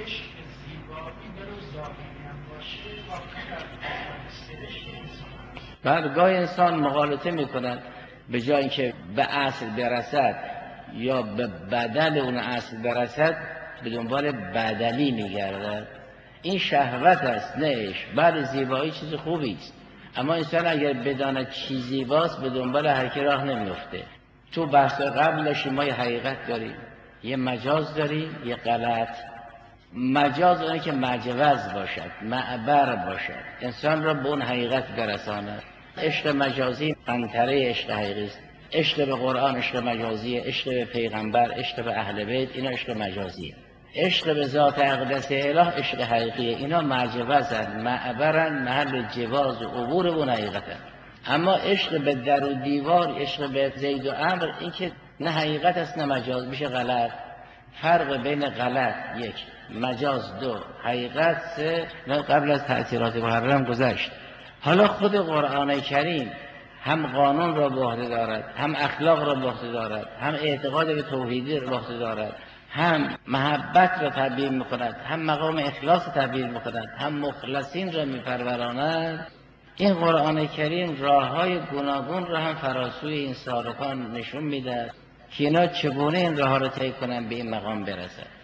عشق زیبایی داره ظاهری هم باشه بعد گاهی انسان مغالطه میکند به جای اینکه به اصل برسد یا به بدل اون اصل برسد به دنبال بدلی میگردد. این شهوت است نه عشق. بعد زیبایی چیز خوبی است، اما انسان اگر بداند چی زیباست به دنبال هر کی راه نمیفته. تو بحث قبل داشتیم ما یه حقیقت داریم، یه مجاز داریم، یه غلط. مجاز اونه که مجوز باشد، معبر باشد، انسان را به اون حقیقت برساند. عشق مجازی قنطره عشق حقیقی است. عشق به قرآن عشق مجازیه، عشق به پیغمبر، عشق به اهل بیت اینا عشق مجازیه. عشق به ذات اقدس اله عشق حقیقیه. اینا مجوزن، معبرن، محل جواز و عبور اون حقیقتن. اما عشق به در و دیوار، عشق به زید و عمرو، این که نه حقیقت است نه مجاز، میشه غلط. فرق بین غلط یک، مجاز دو، حقیقت سه. قبل از تأثیرات محرم گذشت. حالا خود قرآن کریم هم قانون را به عهده دارد، هم اخلاق را به عهده دارد، هم اعتقاد به توحیدی را به عهده دارد، هم محبت را تبیین می‌کند، هم مقام اخلاص را تبیین می‌کند، هم مخلصین را می‌پروراند. این قرآن کریم راه‌های گوناگون را هم فراسوی این سالکان نشون می‌دهد که اینا چگونه این راه را طی کنند به این مقام برسند.